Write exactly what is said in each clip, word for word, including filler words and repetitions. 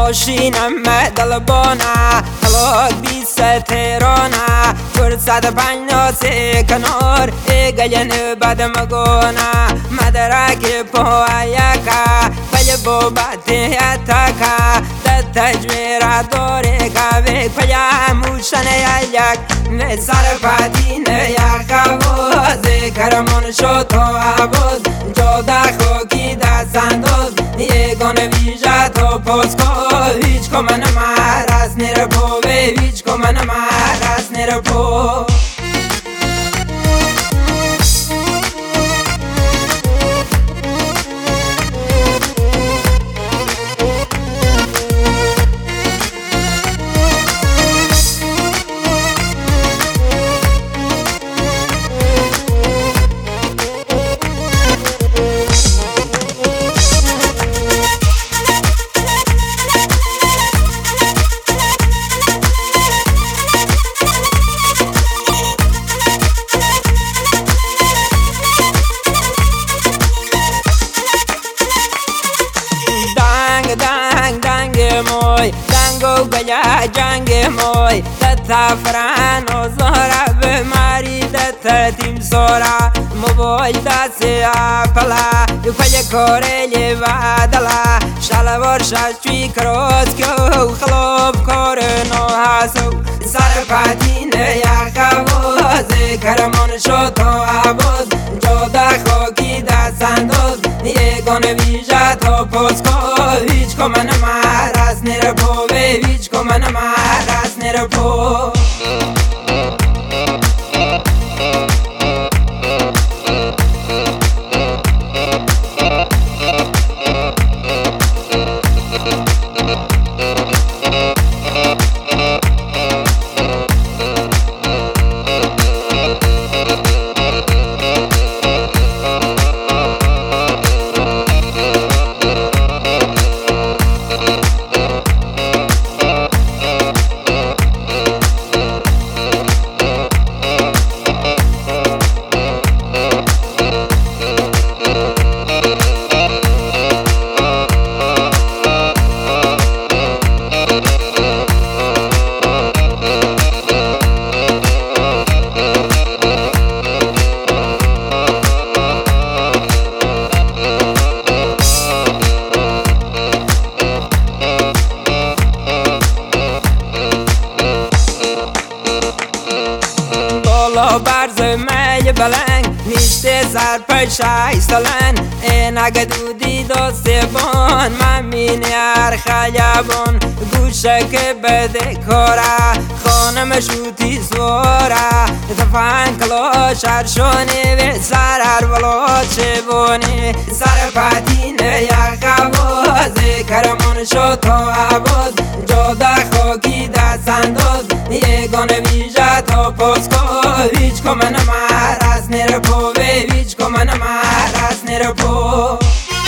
ماشینم دلبانه خلاق بی سترانه فرصت پنج ناسه کنار گلین بد مگونه مدرک پایکه پی بابت اتکه در تجویر داره که پی موشن یک و سر پدین یک قواز کرمون شد تا عباز جاده خوکی دست انداز یگان ویژه تا پاسکا هیچ کمن مرز نیر پا و هیچ کمن مرز نیر پا دنگو گیا جنگ موی دتا فران و زهره به ماری دتا تیم سورا موبایل دست اپلا یو پی کوریلی وادلا شلوار ششوی کروز که خلوب کور نو هاسو سر پدین یک قواز کرمان شد تا عباز جاده خوکی دست انداز یگان ویژه تا پاسکا هیچ کمن مرز نیر پا و هیچ کمن مرز نیر پا برز می بلنگ نیشته سر پشای سلن اینک دودی دوستبان من مینی هر خیابان گوشه که بده کاره خانم شوتی سواره تفنگ کلاش هرشونی و سر هر ولا چه بونی سر پدین یک قواز کرمان شد تا عباز جاده خوکی دست انداز یگان ویژه تا پاسکا هیچ کمن مرز نیر پا و هیچ کمن مرز نیر پا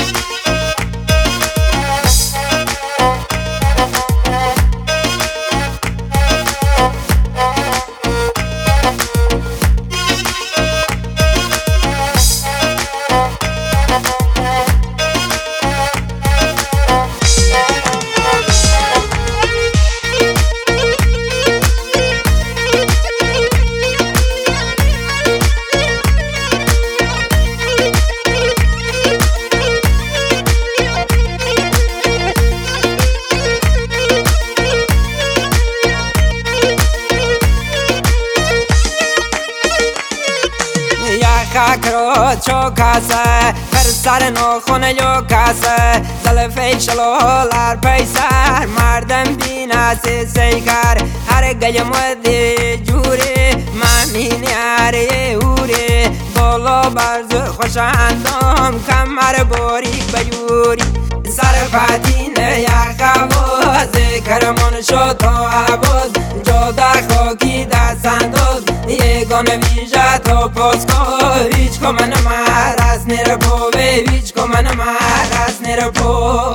کروت چو کاسه پر سر ناخون یو کاسه زلفه شلولار پیسر مردم بینه سی سیکر هر گل مودی جوری ممینی هر اوری بالا برز خوشندام کمر باریک بیوری سر پدین یک قواز کرمان شد تا عباز جاده خوکی دست انداز یگان ویژه تا پاسکا هیچ کمن مرز نیر پا و هیچ کمن مرز نیر پا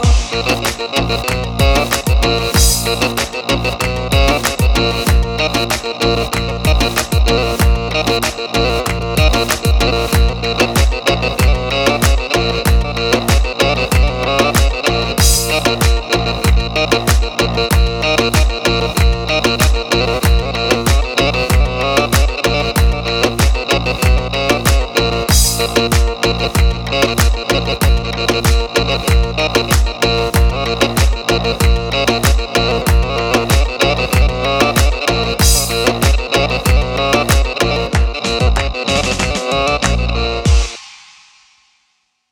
We'll be right back. Thank you.